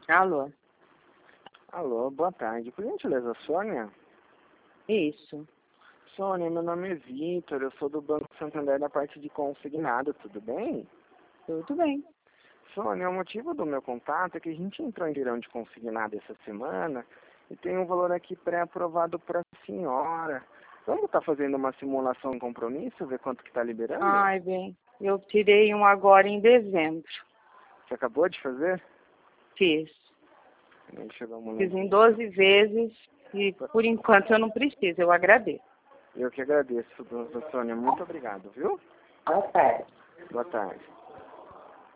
Alô? Alô, boa tarde. Por gentileza, Sônia? Isso. Sônia, meu nome é Vitor, eu sou do Banco Santander da parte de consignado, tudo bem? Tudo bem. Sônia, o motivo do meu contato é que a gente entrou em leilão de consignado essa semana e tem um valor aqui pré-aprovado para a senhora. Vamos estar fazendo uma simulação de compromisso, ver quanto que está liberando? Ai, bem, eu tirei um agora em dezembro. Você acabou de fazer? Fiz. Deixa eu dar uma Fiz olhada. em 12 vezes e por enquanto eu não preciso, eu agradeço. Eu que agradeço, dona Sônia. Muito obrigado, viu? Boa tarde. Boa tarde.